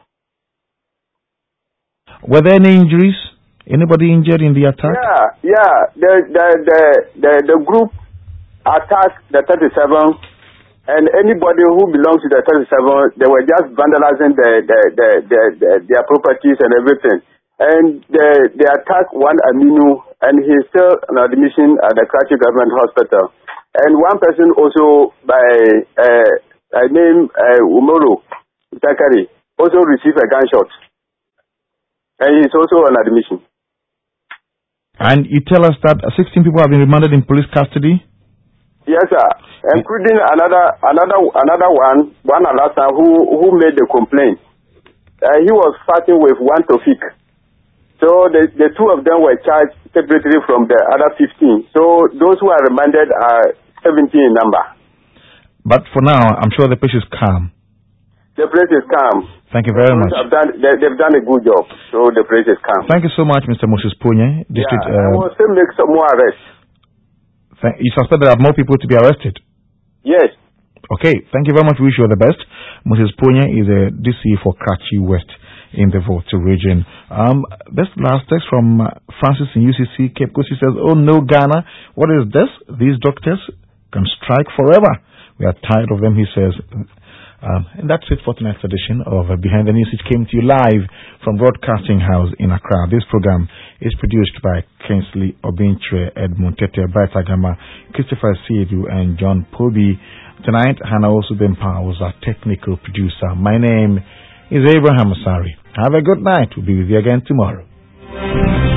Were there any injuries? Anybody injured in the attack? Yeah, yeah. The, the, the, the, the group attacked the thirty-seven. And anybody who belongs to the thirty-seven, they were just vandalizing the, the, the, the, the, their properties and everything. And they, they attacked one Aminu, and he's still on admission at the Karachi Government Hospital. And one person also by uh, a name uh, Umaru Takari also received a gunshot. And he's also on admission. And you tell us that sixteen people have been remanded in police custody? Yes, sir. Including another another another one, one Alasa who who made the complaint. Uh, he was fighting with one Tofik. So the the two of them were charged separately from the other fifteen. So those who are remanded are seventeen in number. But for now, I'm sure the place is calm. The place is calm. Thank you very much. Have done, they, they've done a good job. So the place is calm. Thank you so much, Mister Moses Punya. District, yeah, I uh, will still make some more arrests. Th- you suspect there are more people to be arrested? Yes. Okay, thank you very much. We wish you all the best. Moses Punya is a D C for Karachi West in the Volta region. Um, this last text from uh, Francis in U C C Cape Coast. He says, "Oh no, Ghana, what is this? These doctors can strike forever. We are tired of them," he says. Um, and that's it for tonight's edition of uh, Behind the News, which came to you live from Broadcasting House in Accra. This program is produced by Kingsley Obintre, Edmund Tete, Bright Agama, Christopher Siedu, and John Poby. Tonight, Hannah also Bempa was our technical producer. My name is Abraham Asari. Have a good night. We'll be with you again tomorrow.